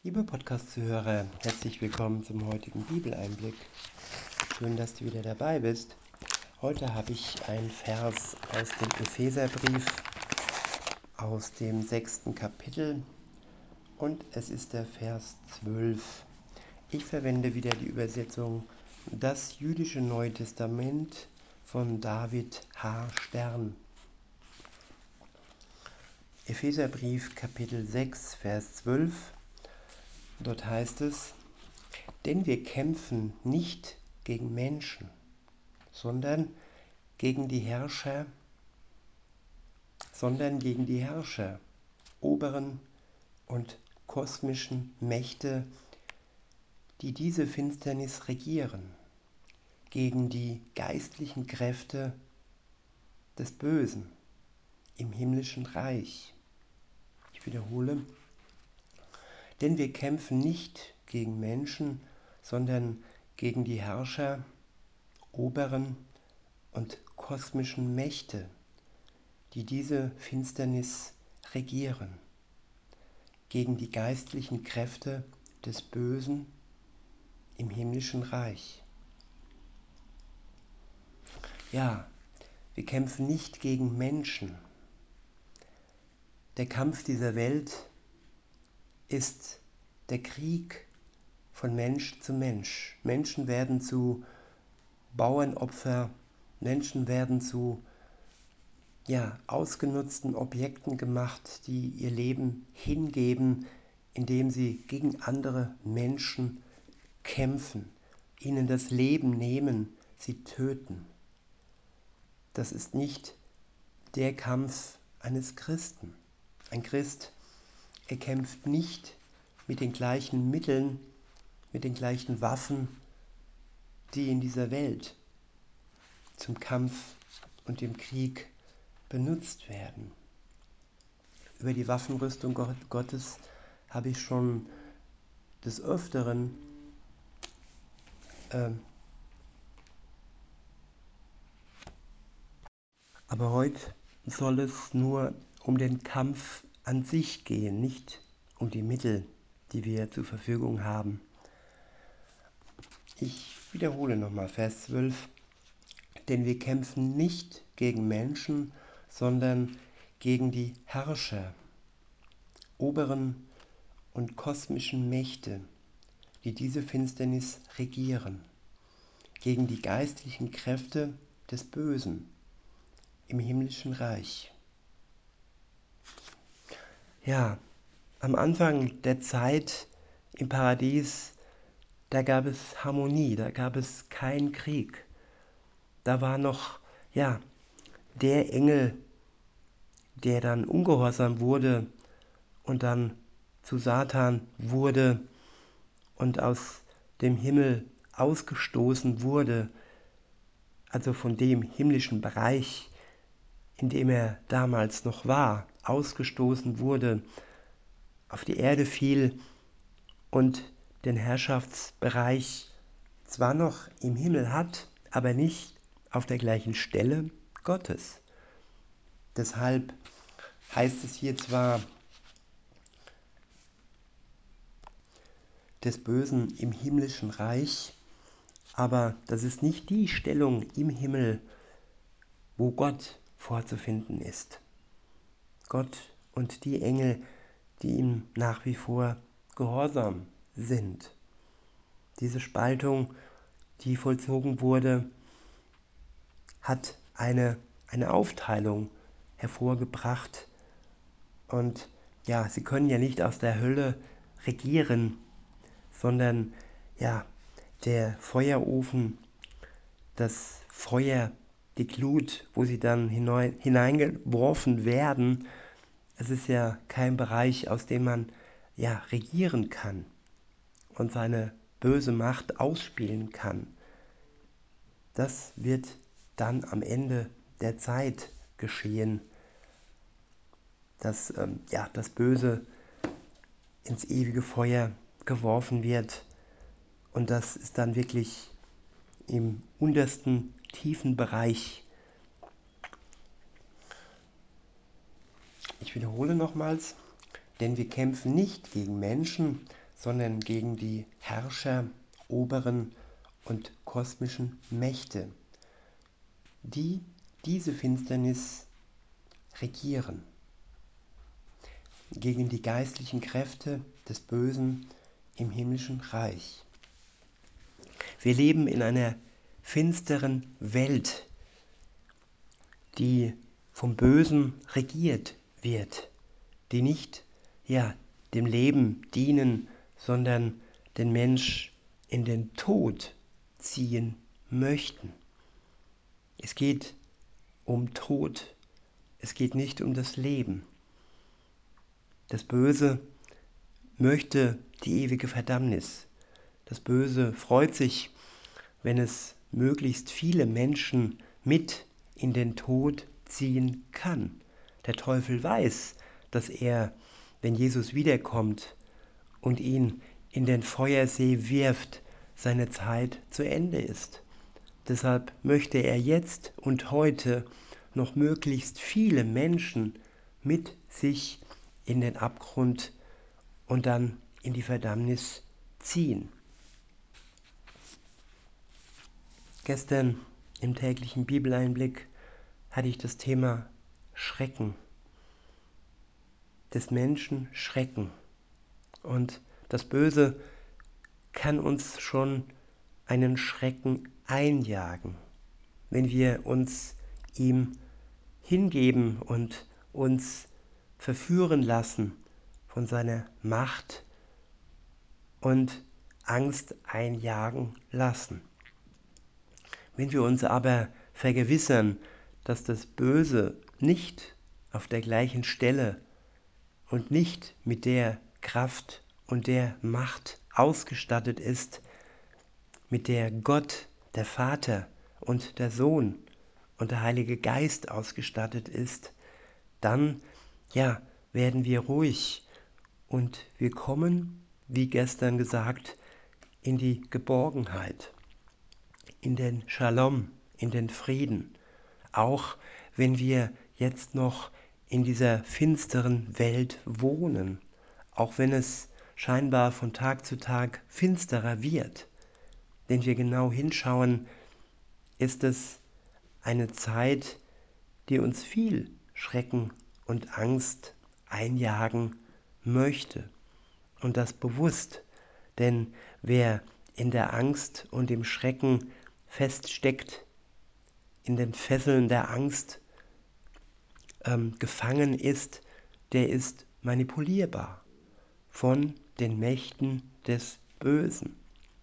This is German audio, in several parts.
Liebe Podcast-Zuhörer, herzlich willkommen zum heutigen Bibeleinblick. Schön, dass du wieder dabei bist. Heute habe ich einen Vers aus dem Epheserbrief, aus dem 6. Kapitel, und es ist der Vers 12. Ich verwende wieder die Übersetzung Das jüdische Neue Testament von David H. Stern. Epheserbrief Kapitel 6, Vers 12. Dort heißt es: Denn wir kämpfen nicht gegen Menschen, sondern gegen die Herrscher, oberen und kosmischen Mächte, die diese Finsternis regieren, gegen die geistlichen Kräfte des Bösen im himmlischen Reich. Ich wiederhole: Denn wir kämpfen nicht gegen Menschen, sondern gegen die Herrscher, oberen und kosmischen Mächte, die diese Finsternis regieren, gegen die geistlichen Kräfte des Bösen im himmlischen Reich. Ja, wir kämpfen nicht gegen Menschen. Der Kampf dieser Welt ist der Krieg von Mensch zu Mensch. Menschen werden zu Bauernopfer, Menschen werden zu ausgenutzten Objekten gemacht, die ihr Leben hingeben, indem sie gegen andere Menschen kämpfen, ihnen das Leben nehmen, sie töten. Das ist nicht der Kampf eines Christen. Ein Christ, er kämpft nicht mit den gleichen Mitteln, mit den gleichen Waffen, die in dieser Welt zum Kampf und dem Krieg benutzt werden. Über die Waffenrüstung Gottes habe ich schon des Öfteren aber heute soll es nur um den Kampf an sich gehen, nicht um die Mittel, die wir zur Verfügung haben. Ich wiederhole nochmal Vers 12. Denn wir kämpfen nicht gegen Menschen, sondern gegen die Herrscher, oberen und kosmischen Mächte, die diese Finsternis regieren, gegen die geistlichen Kräfte des Bösen im himmlischen Reich. Ja, am Anfang der Zeit im Paradies, da gab es Harmonie, da gab es keinen Krieg. Da war noch, der Engel, der dann ungehorsam wurde und dann zu Satan wurde und aus dem Himmel ausgestoßen wurde, also von dem himmlischen Bereich, in dem er damals noch war, ausgestoßen wurde, auf die Erde fiel und den Herrschaftsbereich zwar noch im Himmel hat, aber nicht auf der gleichen Stelle Gottes. Deshalb heißt es hier zwar des Bösen im himmlischen Reich, aber das ist nicht die Stellung im Himmel, wo Gott vorzufinden ist. Gott und die Engel, die ihm nach wie vor gehorsam sind. Diese Spaltung, die vollzogen wurde, hat eine Aufteilung hervorgebracht. Und sie können ja nicht aus der Hölle regieren, sondern der Feuerofen, das Feuer, die Glut, wo sie dann hineingeworfen werden, es ist ja kein Bereich, aus dem man regieren kann und seine böse Macht ausspielen kann. Das wird dann am Ende der Zeit geschehen, dass das Böse ins ewige Feuer geworfen wird, und das ist dann wirklich im untersten, tiefen Bereich. Ich wiederhole nochmals: Denn wir kämpfen nicht gegen Menschen, sondern gegen die Herrscher, oberen und kosmischen Mächte, die diese Finsternis regieren, gegen die geistlichen Kräfte des Bösen im himmlischen Reich. Wir leben in einer finsteren Welt, die vom Bösen regiert wird, die nicht dem Leben dienen, sondern den Mensch in den Tod ziehen möchten. Es geht um Tod, es geht nicht um das Leben. Das Böse möchte die ewige Verdammnis. Das Böse freut sich, wenn es möglichst viele Menschen mit in den Tod ziehen kann. Der Teufel weiß, dass er, wenn Jesus wiederkommt und ihn in den Feuersee wirft, seine Zeit zu Ende ist. Deshalb möchte er jetzt und heute noch möglichst viele Menschen mit sich in den Abgrund und dann in die Verdammnis ziehen. Gestern im täglichen Bibeleinblick hatte ich das Thema Schrecken, des Menschen Schrecken. Und das Böse kann uns schon einen Schrecken einjagen, wenn wir uns ihm hingeben und uns verführen lassen von seiner Macht und Angst einjagen lassen. Wenn wir uns aber vergewissern, dass das Böse nicht auf der gleichen Stelle und nicht mit der Kraft und der Macht ausgestattet ist, mit der Gott, der Vater und der Sohn und der Heilige Geist ausgestattet ist, dann werden wir ruhig und wir kommen, wie gestern gesagt, in die Geborgenheit, in den Shalom, in den Frieden, auch wenn wir jetzt noch in dieser finsteren Welt wohnen, auch wenn es scheinbar von Tag zu Tag finsterer wird. Wenn wir genau hinschauen, ist es eine Zeit, die uns viel Schrecken und Angst einjagen möchte. Und das bewusst, denn wer in der Angst und im Schrecken feststeckt, in den Fesseln der Angst gefangen ist, der ist manipulierbar von den Mächten des Bösen.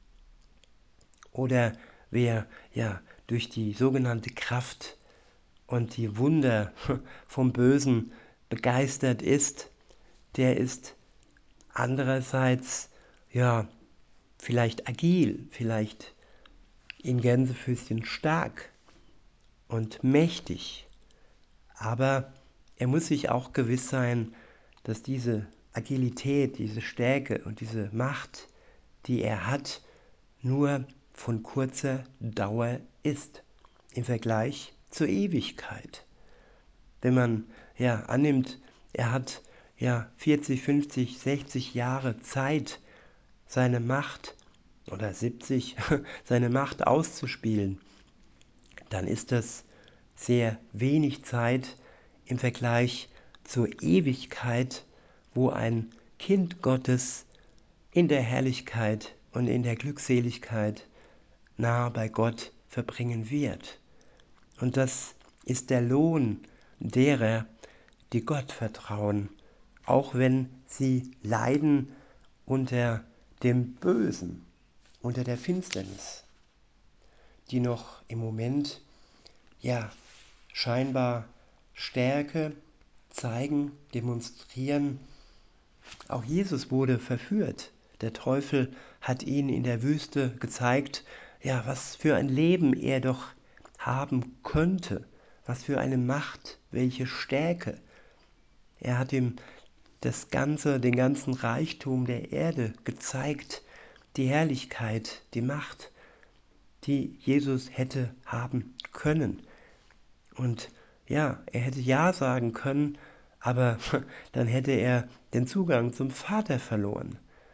Oder wer durch die sogenannte Kraft und die Wunder vom Bösen begeistert ist, der ist andererseits vielleicht agil, vielleicht in Gänsefüßchen stark und mächtig. Aber er muss sich auch gewiss sein, dass diese Agilität, diese Stärke und diese Macht, die er hat, nur von kurzer Dauer ist im Vergleich zur Ewigkeit. Wenn man annimmt, er hat 40, 50, 60 Jahre Zeit, seine Macht oder 70, seine Macht auszuspielen, dann ist das sehr wenig Zeit im Vergleich zur Ewigkeit, wo ein Kind Gottes in der Herrlichkeit und in der Glückseligkeit nahe bei Gott verbringen wird. Und das ist der Lohn derer, die Gott vertrauen, auch wenn sie leiden unter dem Bösen, unter der Finsternis, die noch im Moment scheinbar Stärke zeigen, demonstrieren. Auch Jesus wurde verführt. Der Teufel hat ihn in der Wüste gezeigt, was für ein Leben er doch haben könnte, was für eine Macht, welche Stärke. Er hat ihm den ganzen Reichtum der Erde gezeigt, die Herrlichkeit, die Macht, die Jesus hätte haben können. Und er hätte Ja sagen können, aber dann hätte er den Zugang zum Vater verloren.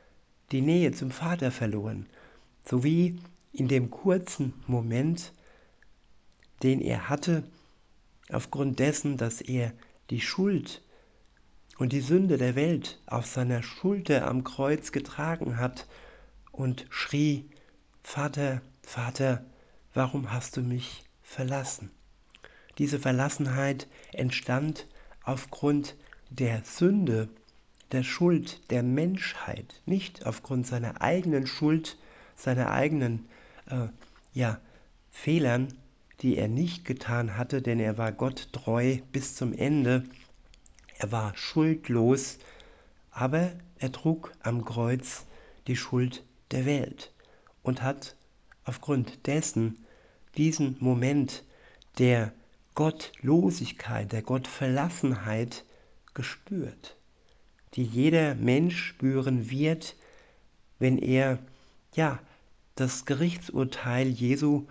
die Nähe zum Vater verloren. So wie in dem kurzen Moment, den er hatte, aufgrund dessen, dass er die Schuld und die Sünde der Welt auf seiner Schulter am Kreuz getragen hat und schrie: Vater, Vater, warum hast du mich verlassen? Diese Verlassenheit entstand aufgrund der Sünde, der Schuld der Menschheit, nicht aufgrund seiner eigenen Schuld, seiner eigenen ja, Fehlern, die er nicht getan hatte, denn er war Gott treu bis zum Ende. Er war schuldlos, aber er trug am Kreuz die Schuld der Welt und hat aufgrund dessen diesen Moment der Gottlosigkeit, der Gottverlassenheit gespürt, die jeder Mensch spüren wird, wenn er ja das Gerichtsurteil Jesu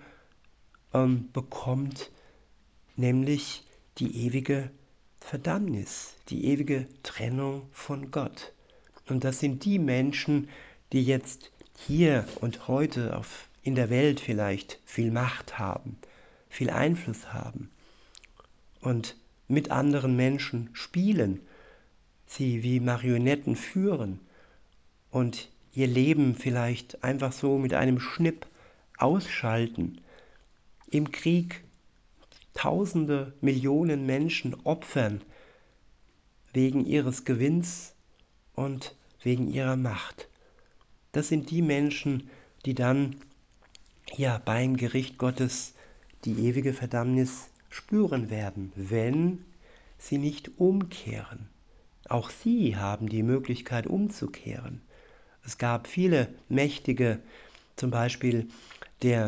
bekommt, nämlich die ewige Verdammnis, die ewige Trennung von Gott. Und das sind die Menschen, die jetzt hier und heute in der Welt vielleicht viel Macht haben, viel Einfluss haben und mit anderen Menschen spielen, sie wie Marionetten führen und ihr Leben vielleicht einfach so mit einem Schnipp ausschalten, im Krieg Tausende, Millionen Menschen opfern wegen ihres Gewinns und wegen ihrer Macht. Das sind die Menschen, die dann ja beim Gericht Gottes die ewige Verdammnis spüren werden, wenn sie nicht umkehren. Auch sie haben die Möglichkeit umzukehren. Es gab viele Mächtige, zum Beispiel der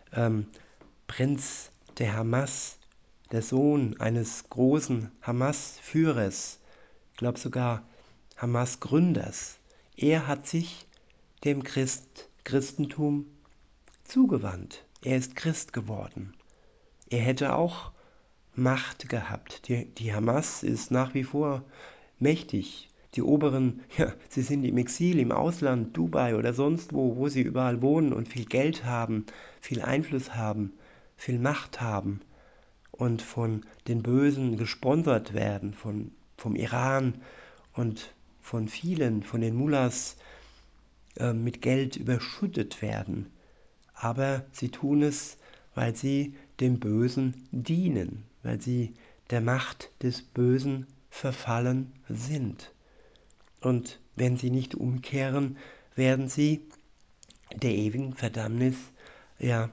Prinz der Hamas, der Sohn eines großen Hamas-Führers, ich glaube sogar Hamas-Gründers. Er hat sich dem Christentum zugewandt. Er ist Christ geworden. Er hätte auch Macht gehabt. Die Hamas ist nach wie vor mächtig. Die Oberen, ja, sie sind im Exil, im Ausland, Dubai oder sonst wo sie überall wohnen und viel Geld haben, viel Einfluss haben, viel Macht haben und von den Bösen gesponsert werden, vom Iran und von vielen, von den Mullahs mit Geld überschüttet werden. Aber sie tun es, weil sie dem Bösen dienen, weil sie der Macht des Bösen verfallen sind. Und wenn sie nicht umkehren, werden sie der ewigen Verdammnis ja,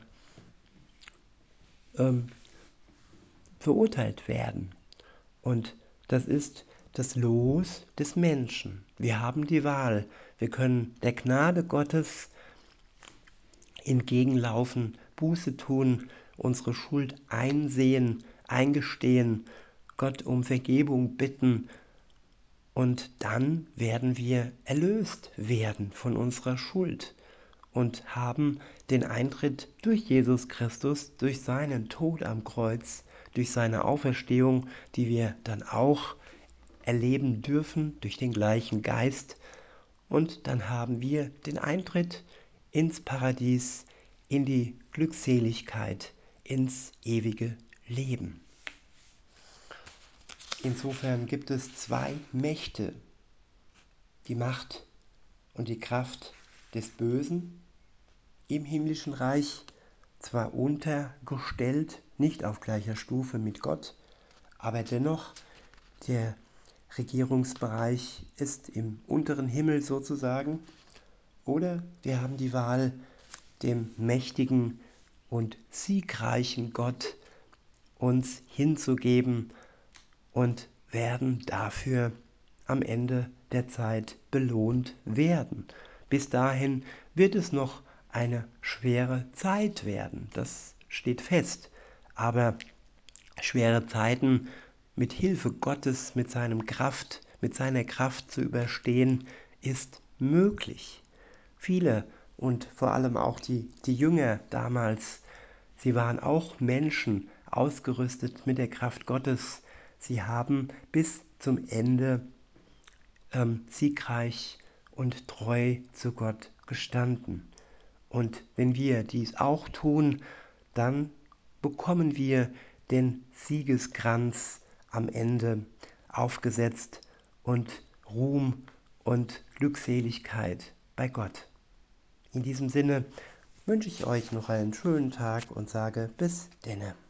verurteilt werden. Und das ist das Los des Menschen. Wir haben die Wahl. Wir können der Gnade Gottes entgegenlaufen, Buße tun, unsere Schuld einsehen, eingestehen, Gott um Vergebung bitten und dann werden wir erlöst werden von unserer Schuld und haben den Eintritt durch Jesus Christus, durch seinen Tod am Kreuz, durch seine Auferstehung, die wir dann auch erleben dürfen durch den gleichen Geist. Und dann haben wir den Eintritt ins Paradies, in die Glückseligkeit, ins ewige Leben. Insofern gibt es zwei Mächte, die Macht und die Kraft des Bösen im himmlischen Reich, zwar untergestellt, nicht auf gleicher Stufe mit Gott, aber dennoch der Regierungsbereich ist im unteren Himmel sozusagen. Oder wir haben die Wahl, dem mächtigen und siegreichen Gott uns hinzugeben und werden dafür am Ende der Zeit belohnt werden. Bis dahin wird es noch eine schwere Zeit werden, das steht fest. Aber schwere Zeiten mit Hilfe Gottes, mit seiner Kraft zu überstehen, ist möglich. Viele und vor allem auch die Jünger damals, sie waren auch Menschen, ausgerüstet mit der Kraft Gottes. Sie haben bis zum Ende siegreich und treu zu Gott gestanden. Und wenn wir dies auch tun, dann bekommen wir den Siegeskranz am Ende aufgesetzt und Ruhm und Glückseligkeit bei Gott. In diesem Sinne wünsche ich euch noch einen schönen Tag und sage bis denne.